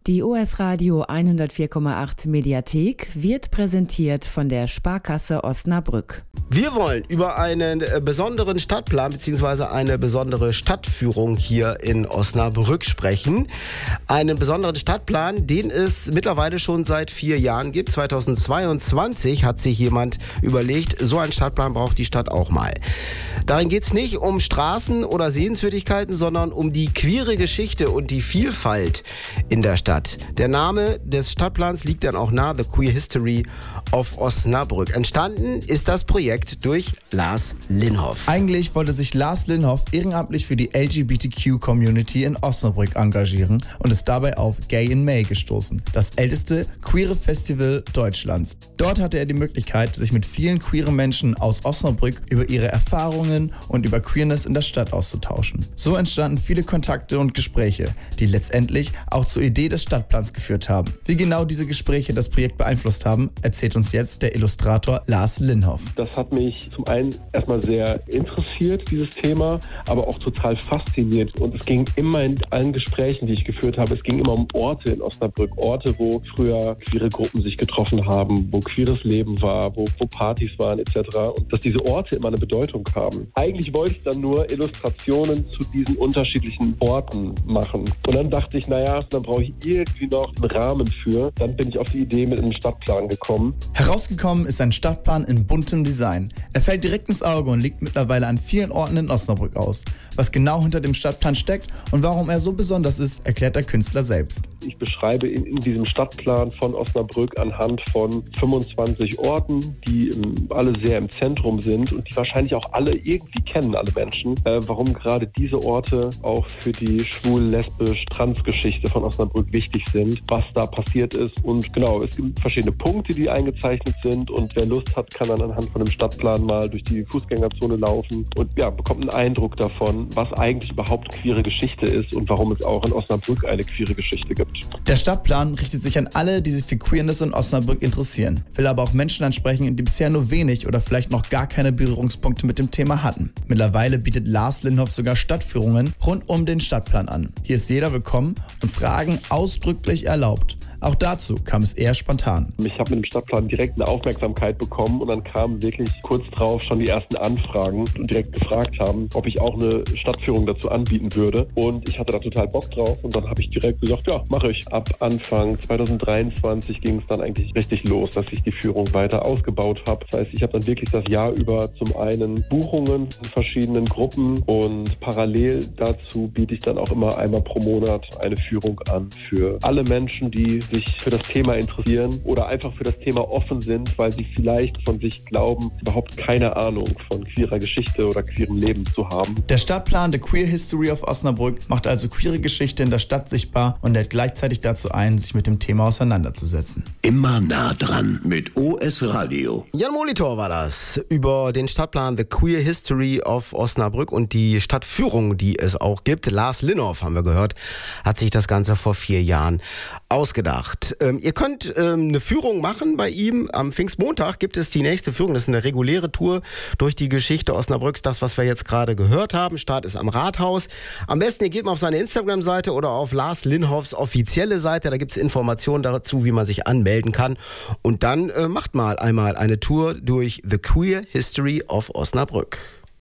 Die OS Radio 104,8 Mediathek wird präsentiert von der Sparkasse Osnabrück. Wir wollen über einen besonderen Stadtplan bzw. eine besondere Stadtführung hier in Osnabrück sprechen. Einen besonderen Stadtplan, den es mittlerweile schon seit 4 Jahren gibt. 2022 hat sich jemand überlegt, so einen Stadtplan braucht die Stadt auch mal. Darin geht es nicht um Straßen oder Sehenswürdigkeiten, sondern um die queere Geschichte und die Vielfalt in der Stadt. Der Name des Stadtplans liegt dann auch nahe, The Queer History of Osnabrück. Entstanden ist das Projekt durch Lars Linhoff. Eigentlich wollte sich Lars Linhoff ehrenamtlich für die LGBTQ-Community in Osnabrück engagieren und ist dabei auf Gay in May gestoßen, das älteste queere Festival Deutschlands. Dort hatte er die Möglichkeit, sich mit vielen queeren Menschen aus Osnabrück über ihre Erfahrungen und über Queerness in der Stadt auszutauschen. So entstanden viele Kontakte und Gespräche, die letztendlich auch zur Idee des Stadtplans geführt haben. Wie genau diese Gespräche das Projekt beeinflusst haben, erzählt uns jetzt der Illustrator Lars Linhoff. Das hat mich zum einen erstmal sehr interessiert, dieses Thema, aber auch total fasziniert. Und es ging immer in allen Gesprächen, die ich geführt habe, es ging immer um Orte in Osnabrück. Orte, wo früher queere Gruppen sich getroffen haben, wo queeres Leben war, wo Partys waren etc. Und dass diese Orte immer eine Bedeutung haben. Eigentlich wollte ich dann nur Illustrationen zu diesen unterschiedlichen Orten machen. Und dann dachte ich, dann brauche ich irgendwie noch einen Rahmen für. Dann bin ich auf die Idee mit einem Stadtplan gekommen. Herausgekommen ist ein Stadtplan in buntem Design. Er fällt direkt ins Auge und liegt mittlerweile an vielen Orten in Osnabrück aus. Was genau hinter dem Stadtplan steckt und warum er so besonders ist, erklärt der Künstler selbst. Ich beschreibe in diesem Stadtplan von Osnabrück anhand von 25 Orten, die alle sehr im Zentrum sind und die wahrscheinlich auch alle irgendwie kennen, alle Menschen, warum gerade diese Orte auch für die schwul-lesbisch-trans-Geschichte von Osnabrück wichtig sind, was da passiert ist. Und genau, es gibt verschiedene Punkte, die eingezeichnet sind und wer Lust hat, kann dann anhand von dem Stadtplan mal durch die Fußgängerzone laufen und bekommt einen Eindruck davon, was eigentlich überhaupt queere Geschichte ist und warum es auch in Osnabrück eine queere Geschichte gibt. Der Stadtplan richtet sich an alle, die sich für Queerness in Osnabrück interessieren, will aber auch Menschen ansprechen, die bisher nur wenig oder vielleicht noch gar keine Berührungspunkte mit dem Thema hatten. Mittlerweile bietet Lars Linhoff sogar Stadtführungen rund um den Stadtplan an. Hier ist jeder willkommen und Fragen ausdrücklich erlaubt. Auch dazu kam es eher spontan. Ich habe mit dem Stadtplan direkt eine Aufmerksamkeit bekommen und dann kamen wirklich kurz drauf schon die ersten Anfragen und direkt gefragt haben, ob ich auch eine Stadtführung dazu anbieten würde. Und ich hatte da total Bock drauf und dann habe ich direkt gesagt, ja, mache ich. Ab Anfang 2023 ging es dann eigentlich richtig los, dass ich die Führung weiter ausgebaut habe. Das heißt, ich habe dann wirklich das Jahr über zum einen Buchungen in verschiedenen Gruppen und parallel dazu biete ich dann auch immer einmal pro Monat eine Führung an für alle Menschen, die sich für das Thema interessieren oder einfach für das Thema offen sind, weil sie vielleicht von sich glauben, überhaupt keine Ahnung von queerer Geschichte oder queerem Leben zu haben. Der Stadtplan The Queer History of Osnabrück macht also queere Geschichte in der Stadt sichtbar und lädt gleichzeitig dazu ein, sich mit dem Thema auseinanderzusetzen. Immer nah dran mit OS Radio. Jan Molitor war das über den Stadtplan The Queer History of Osnabrück und die Stadtführung, die es auch gibt. Lars Linhoff, haben wir gehört, hat sich das Ganze vor 4 Jahren ausgedacht. Ihr könnt eine Führung machen bei ihm. Am Pfingstmontag gibt es die nächste Führung. Das ist eine reguläre Tour durch die Geschichte Osnabrücks. Das, was wir jetzt gerade gehört haben. Start ist am Rathaus. Am besten, ihr geht mal auf seine Instagram-Seite oder auf Lars Linhoffs offizielle Seite. Da gibt es Informationen dazu, wie man sich anmelden kann. Und dann macht mal einmal eine Tour durch The Queer History of Osnabrück.